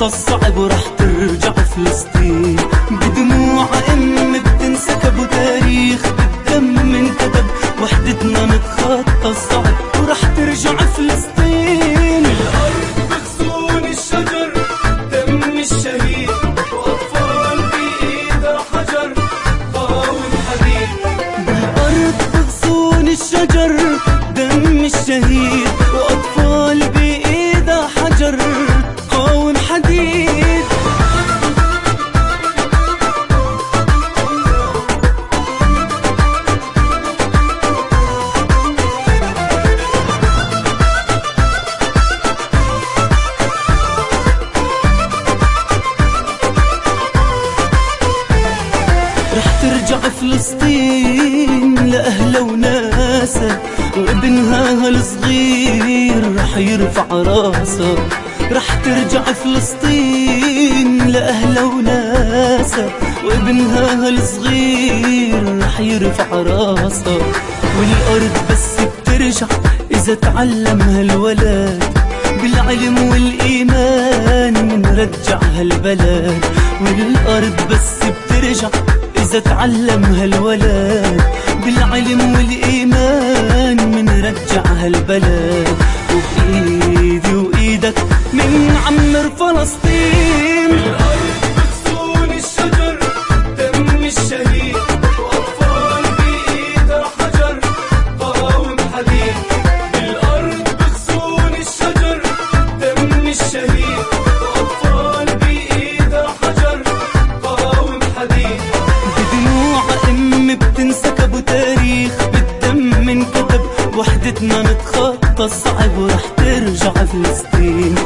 نتخطى الصعب ورح ترجع فلسطين. بدموع بتنسكب وتاريخ بالدم انكتب، وحدتنا نتخطى الصعب ورح ترجع فلسطين. الأرض بغصون الشجر دم الشهيد، وأطفال بإيدها حجر قاوم حديد. بالأرض بغصون الشجر دم الشهيد، وأطفال بإيدها حجر قاوم حديد. رح ترجع فلسطين لأهلها وناسها، وابنها هالصغير رح يرفع راسه. رح ترجع فلسطين لأهلها وناسها، وابنها هالصغير رح يرفع راسه. والأرض بس بترجع إذا تعلم هالولد بالعلم والإيمان، منرجع هالبلد. والأرض بس بترجع إذا تعلم هالولد بالعلم والإيمان، منرجع هالبلد. وبإيدي وإيدك منعمر فلسطين. الأرض بغصون الشجر دم الشهيد، وأطفال بإيدها حجر قاوم حديد. الأرض بغصون الشجر دم الشهيد، وأطفال بإيدها حجر قاوم حديد. بدموع بتنسكب وتاريخ بالدم انكتب، وحدتنا نتخطى الصعب ورح ترجع فلسطين.